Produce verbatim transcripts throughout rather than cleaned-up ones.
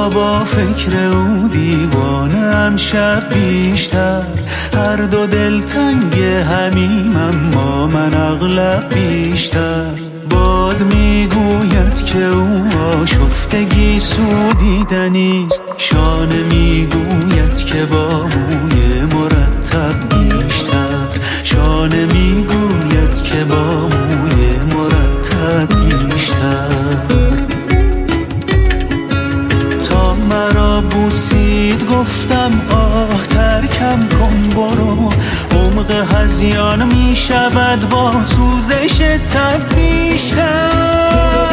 روزها با فکر او دیوانه ام، شب بیشتر هر دو دل تنگ همیم، اما من اغلب بیشتر. باد میگوید که او آشفتگی سودیدنیست، شانه میگوید که با موی مرتب بیشتر، شانه میگوید که با موی مرتب بیشتر. تا مرا بوسید گفتم آه ترکم کن برو، عمق هذیان می شود با سوزش تب بیشتر.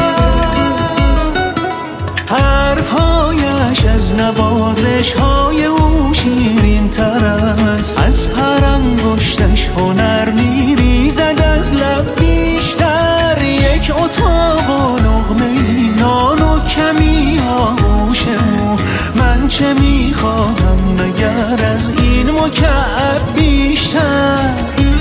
حرفهایش از نوازش های او شیرین تر است، از هر انگشتش هنر می ریزد از لب بیشتر. یک اتاق و لقمه نان و کمی آغوش او، من چه می خواهم مگر از این مکعب بیشتر.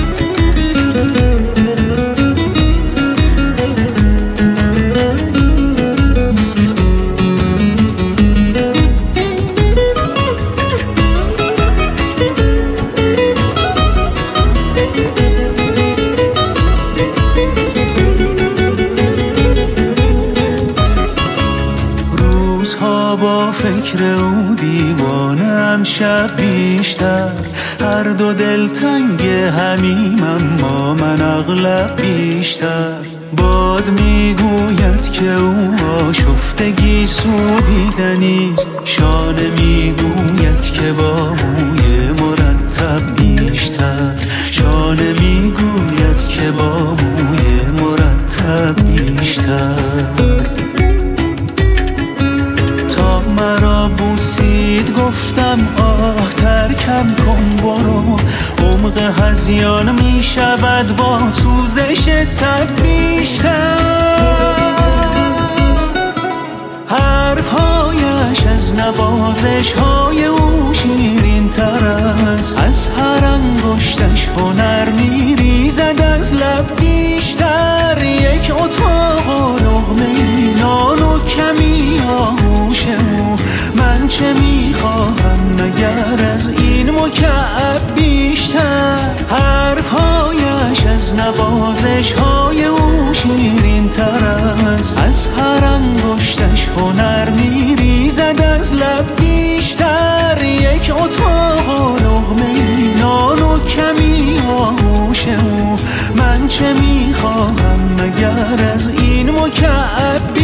با فکر او دیوانه ام، شب بیشتر هر دو دل تنگ همیم، اما من اغلب بیشتر. باد میگوید که او آشفتگی سودیدنیست، شانه میگوید که با موی مرتب بیشتر، شانه میگوید که با موی مرتب بیشتر. مرا بوسید گفتم آه ترکم کن برو، عمق هذیان می شود با سوزش تب بیشتر. حرفهایش از نوازش های او شیرین تر است، از هر انگشتش هنر می ریزد از لب بیشتر. یک اتاق و لقمه نان و کمی آغوش او، من چه میخواهم مگر از این مکعب بیشتر. حرفهایش از نوازش های او شیرین تر است، از هر انگشتش هنر می ریزد از لب بیشتر. یک اتاق و لقمه نان و کمی آغوش او، من چه میخواهم مگر از این مکعب بیشتر.